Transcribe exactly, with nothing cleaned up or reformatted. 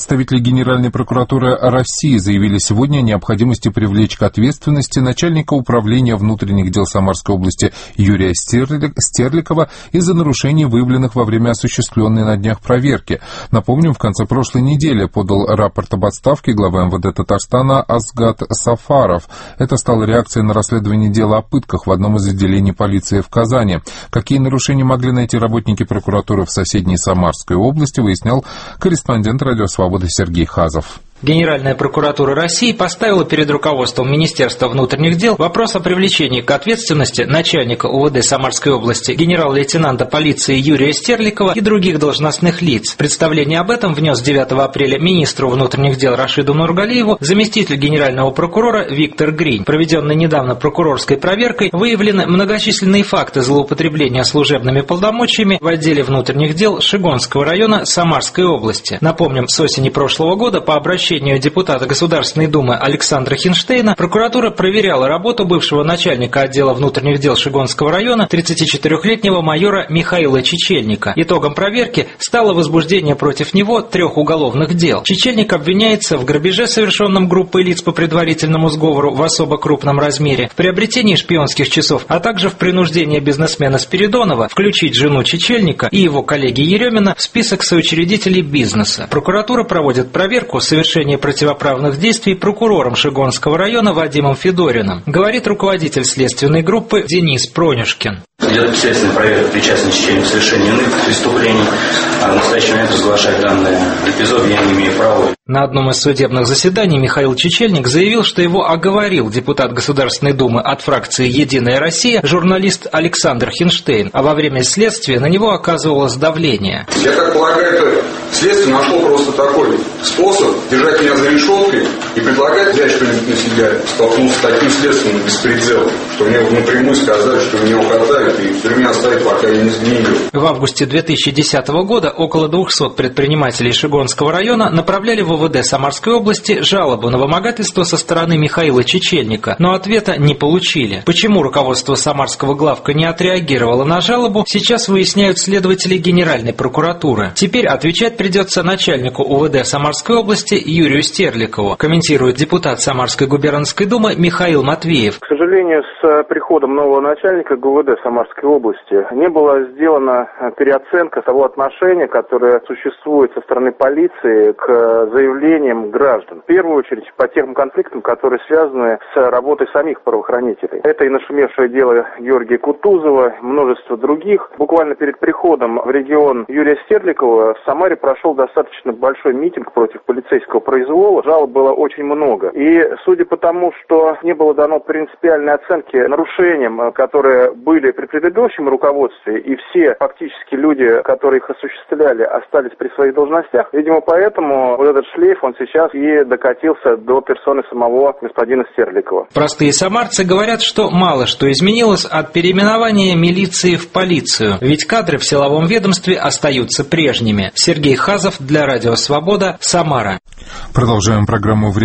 Представители Генеральной прокуратуры России заявили сегодня о необходимости привлечь к ответственности начальника управления внутренних дел Самарской области Юрия Стерликова из-за нарушений, выявленных во время осуществленной на днях проверки. Напомним, в конце прошлой недели подал рапорт об отставке главы эм вэ дэ Татарстана Асгат Сафаров. Это стало реакцией на расследование дела о пытках в одном из отделений полиции в Казани. Какие нарушения могли найти работники прокуратуры в соседней Самарской области, выяснял корреспондент «Радио Свобода» Сергей Хазов. Генеральная прокуратура России поставила перед руководством Министерства внутренних дел вопрос о привлечении к ответственности начальника о вэ дэ Самарской области генерал-лейтенанта полиции Юрия Стерликова и других должностных лиц. Представление об этом внес девятого апреля министру внутренних дел Рашиду Нургалиеву заместитель генерального прокурора Виктор Гринь. Проведенной недавно прокурорской проверкой выявлены многочисленные факты злоупотребления служебными полномочиями в отделе внутренних дел Шигонского района Самарской области. Напомним, с осени прошлого года по обращению депутата Государственной Думы Александра Хинштейна прокуратура проверяла работу бывшего начальника отдела внутренних дел Шигонского района тридцатичетырёхлетнего майора Михаила Чечельника. Итогом проверки стало возбуждение против него трех уголовных дел. Чечельник обвиняется в грабеже, совершенном группой лиц по предварительному сговору в особо крупном размере, в приобретении шпионских часов, а также в принуждении бизнесмена Спиридонова включить жену Чечельника и его коллеги Еремина в список соучредителей бизнеса. Прокуратура проводит проверку совершения противоправных действий прокурором Шигонского района Вадимом Федориным, говорит руководитель следственной группы Денис Пронюшкин. Идет следственная проверка причастности Чечельника к совершению иных преступлений. А в настоящий момент разглашать данный эпизод я не имею права. На одном из судебных заседаний Михаил Чечельник заявил, что его оговорил депутат Государственной Думы от фракции «Единая Россия» журналист Александр Хинштейн, а во время следствия на него оказывалось давление. Я так полагаю, это следствие нашло просто такой способ держать меня за решеткой и предлагать взять что-нибудь на себя, столкнуться с таким следственным беспределом, что мне напрямую сказали, что меня укатают и в тюрьме оставить, пока я не сгнию. В августе две тысячи десятого года около двухсот предпринимателей Шигонского района направляли в о вэ дэ Самарской области жалобу на вымогательство со стороны Михаила Чечельника, но ответа не получили. Почему руководство Самарского главка не отреагировало на жалобу, сейчас выясняют следователи Генеральной прокуратуры. Теперь отвечать придется начальнику о вэ дэ Самарской области Юрию Стерликову, комментирует депутат Самарской губернской думы Михаил Матвеев. К сожалению, с приходом нового начальника гэ вэ дэ Самарской области не была сделана переоценка того отношения, которое существует со стороны полиции к заявлениям граждан. В первую очередь по тем конфликтам, которые связаны с работой самих правоохранителей. Это и нашумевшее дело Георгия Кутузова, множество других. Буквально перед приходом в регион Юрия Стерликова в Самаре прошел достаточно большой митинг против полицейского произвола. Жалоб было очень много. И судя по тому, что не было дано принципиальной оценки нарушениям, которые были при предыдущем руководстве, и все фактически люди, которые их осуществляли, остались при своих должностях, видимо, поэтому вот этот шлейф, он сейчас и докатился до персоны самого господина Стерликова. Простые самарцы говорят, что мало что изменилось от переименования милиции в полицию, ведь кадры в силовом ведомстве остаются прежними. Сергей Хазов для Радио Свобода, Самара. Продолжаем программу «Время».